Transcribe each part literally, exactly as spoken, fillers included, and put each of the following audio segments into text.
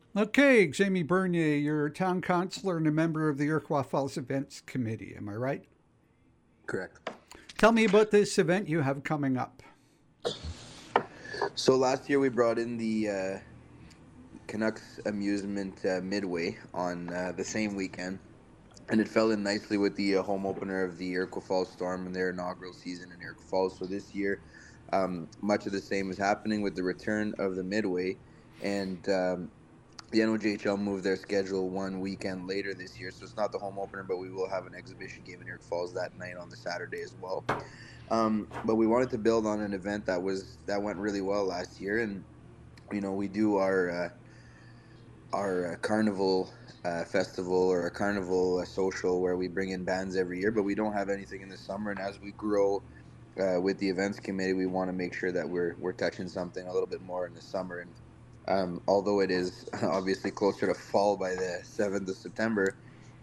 Okay, Jamie Bernier, you're a town councilor and a member of the Iroquois Falls Events Committee. Am I right? Correct. Tell me about this event you have coming up. So last year we brought in the uh, Canucks Amusement uh, Midway on uh, the same weekend, and it fell in nicely with the uh, home opener of the Iroquois Falls Storm and their inaugural season in Iroquois Falls. So this year, um, much of the same is happening with the return of the Midway, and um, the N O J H L moved their schedule one weekend later this year. So it's not the home opener, but we will have an exhibition game in Iroquois Falls that night on the Saturday as well. Um, but we wanted to build on an event that was that went really well last year, and you know we do our uh, our uh, carnival uh, festival or a carnival uh, social where we bring in bands every year, but we don't have anything in the summer. And as we grow uh, with the events committee, we want to make sure that we're we're touching something a little bit more in the summer. And um, although it is obviously closer to fall by the seventh of September,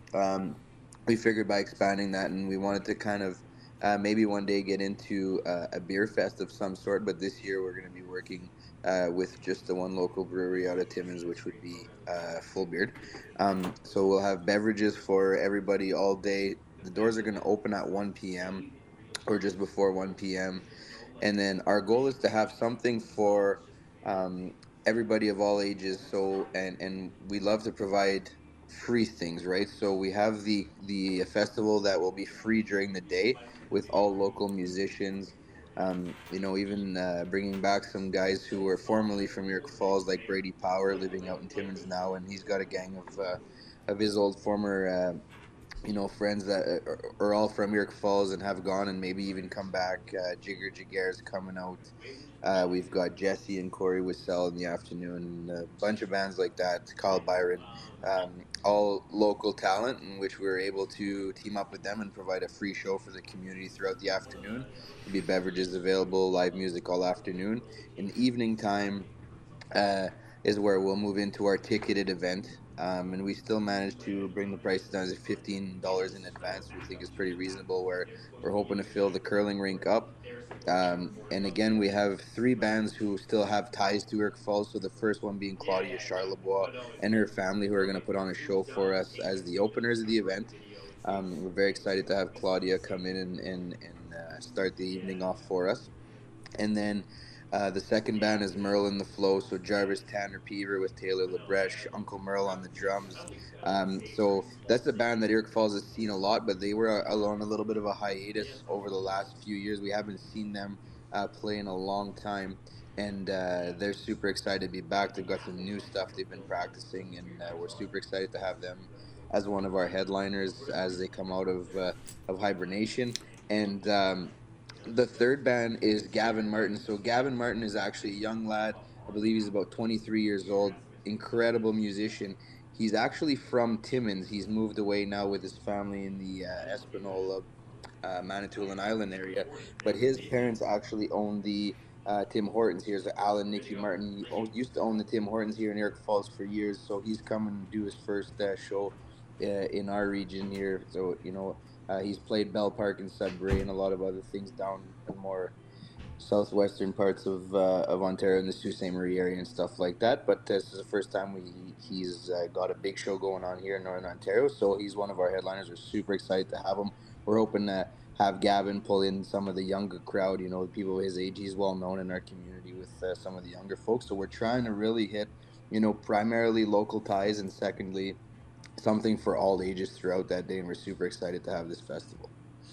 um, we figured by expanding that, and we wanted to kind of uh, maybe one day get into uh, a beer fest of some sort. But this year we're going to be working uh, with just the one local brewery out of Timmins, which would be uh, Full Beard. Um, so we'll have beverages for everybody all day. The doors are going to open at one p m or just before one p m. And then our goal is to have something for um, everybody of all ages. So and and we love to provide free things, right? So we have the the festival that will be free during the day with all local musicians. Um, you know, even uh, bringing back some guys who were formerly from York Falls, like Brady Power, living out in Timmins now, and he's got a gang of uh, of his old former uh, you know, friends that are, are all from York Falls and have gone and maybe even come back. Uh, Jigger Jigger's coming out. Uh, we've got Jesse and Corey Wissell in the afternoon. A bunch of bands like that. Kyle Byron, um, all local talent, in which we were able to team up with them and provide a free show for the community throughout the afternoon. There'll be beverages available, live music all afternoon. In the evening time, uh, is where we'll move into our ticketed event. Um, and we still manage to bring the prices down to fifteen dollars in advance. We think is pretty reasonable. Where we're hoping to fill the curling rink up. Um, and again, we have three bands who still have ties to Irk Falls. So the first one being Claudia Charlebois and her family, who are going to put on a show for us as the openers of the event. Um, we're very excited to have Claudia come in and and, and uh, start the evening off for us. And then uh, the second band is Merle in the Flow. So Jarvis Tanner Peaver with Taylor LaBreche, Uncle Merle on the drums. Um, so that's a band that Eric Falls has seen a lot, but they were uh, on a little bit of a hiatus over the last few years. We haven't seen them uh, play in a long time. And uh, they're super excited to be back. They've got some new stuff they've been practicing, and uh, we're super excited to have them as one of our headliners as they come out of uh, of hibernation. And um, the third band is Gavin Martin. So Gavin Martin is actually a young lad. I believe he's about twenty-three years old. Incredible musician. He's actually from Timmins. He's moved away now with his family in the uh, Espanola, uh, Manitoulin Island area. But his parents actually own the uh, Tim Hortons here. So Alan Nicky Martin he o- used to own the Tim Hortons here in Eric Falls for years. So he's coming to do his first uh, show uh, in our region here. So you know uh, he's played Bell Park and Sudbury and a lot of other things down in more southwestern parts of uh, of Ontario and the Sault Ste. Marie area and stuff like that. But this is the first time we he's uh, got a big show going on here in Northern Ontario. So he's one of our headliners. We're super excited to have him. We're hoping to have Gavin pull in some of the younger crowd. You know, the people his age. He's well known in our community with uh, some of the younger folks. So we're trying to really hit, you know, primarily local ties and secondly something for all ages throughout that day. And we're super excited to have this festival.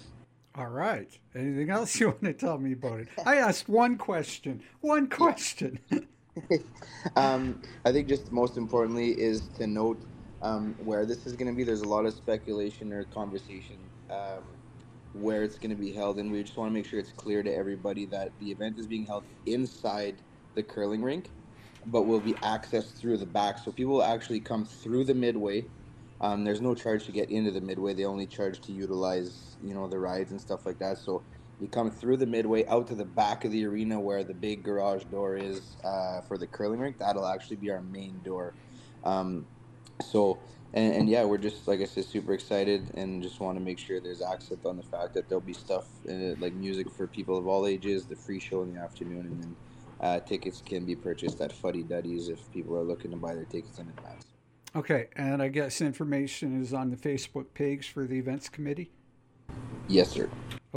All right. Anything else you want to tell me about it? I asked one question. One Yeah. question. um, I think just most importantly is to note um, where this is going to be. There's a lot of speculation or conversation um, where it's going to be held, and we just want to make sure it's clear to everybody that the event is being held inside the curling rink, but will be accessed through the back. So people will actually come through the midway. Um, there's no charge to get into the midway. They only charge to utilize, you know, the rides and stuff like that. So you come through the midway out to the back of the arena where the big garage door is uh, for the curling rink. That'll actually be our main door. Um, so and, and yeah, we're just like I said, super excited and just want to make sure there's accent on the fact that there'll be stuff uh, like music for people of all ages, the free show in the afternoon, and then Uh, tickets can be purchased at Fuddy Duddy's if people are looking to buy their tickets in advance. Okay, and I guess information is on the Facebook page for the events committee? Yes, sir.